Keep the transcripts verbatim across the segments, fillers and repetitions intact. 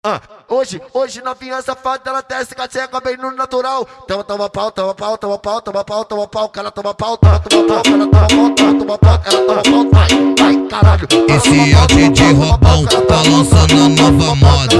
Ah, hoje, hoje novinha safada, ela desce cacheca bem no natural. Toma, toma pau, toma pau, toma pau, toma pau, toma pau, cara toma pau, toma, toma pau, ela toma pau, toma, toma pau, ela toma pau, vai, vai, caralho. Esse é o D J Robão, tá lançando a nova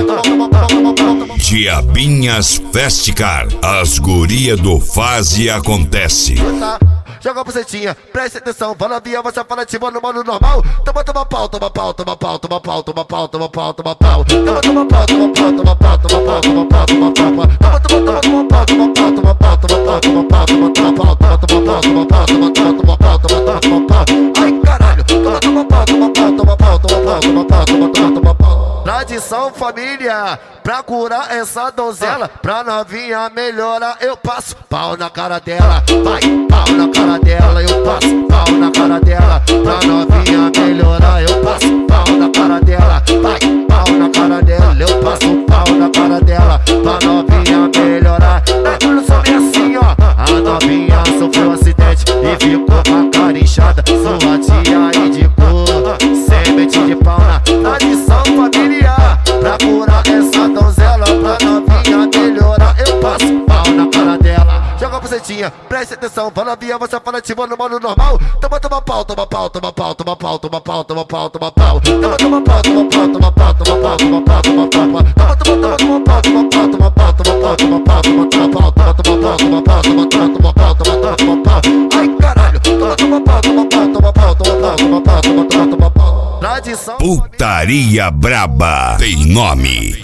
moda. Diabinhas Festicar, as guria do faz e acontece. Joga a bucetinha, preste atenção, fala via, você fala de mano, mano normal. Toma, toma pau, toma pau, toma pau, toma pau, toma pau, toma pau, toma pau. Toma, toma pau, toma pau, toma pau, toma pau, toma pau, toma pau. Toma, toma, toma pau, toma pau, toma pau, toma pau, toma pau, toma pau, toma pau, toma pau, toma pau, toma pau, toma pau, toma pau. Ai, caralho, toma, toma pau, toma pau, toma pau, toma pau, toma pau, toma pau, toma pau. Tradição família, pra curar essa donzela, pra novinha melhora, eu passo pau na cara dela. Vai, pau na cara dela, eu passo pau na cara dela. Pra novinha melhorar, eu passo pau na cara dela. Vai, pau na cara dela, eu passo pau na cara dela. Pra novinha melhorar, não sou bem assim, ó. A novinha sofreu um acidente e ficou com a cara inchada. Sua tia indicou semente de pau na tradição familiar, pra curar essa donzela, pra novinha melhorar, eu passo pau na cara dela. Joga a bucetinha, preste atenção, fala via, você fala de mano, mano normal. Toma, toma pau, toma pau, toma pau, toma pau, toma pau, toma pau, toma pau. Toma, toma pau, toma pau, toma pau, toma pau, toma pau, toma pau. Toma, toma, toma pau, toma pau, toma pau, toma pau, toma pau, toma pau, toma pau, toma pau, toma pau, toma pau, toma toma pau. Ai, caralho, toma, toma pau, toma pau, toma pau, toma pau, toma pau, toma pau, toma pau. Tradição. Putaria braba tem nome.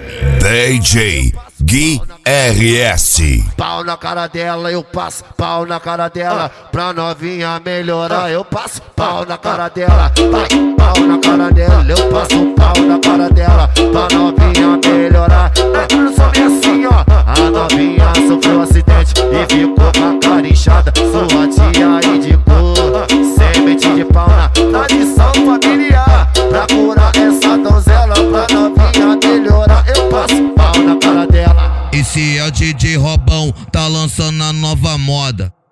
D J Gui R S. Pau na cara dela, eu passo pau na cara dela. Pra novinha melhorar, eu passo pau na cara dela. Vai, pau na cara dela, eu passo pau na cara dela. Pra novinha melhorar, não sou bem assim, ó. A novinha sofreu um acidente e ficou com a cara inchada. Sua tia indicou semente de pau na tradição familiar, pra curar essa donzela, pra novinha melhorar, eu passo pau na cara dela. Esse é o D J Robão, tá lançando a nova moda.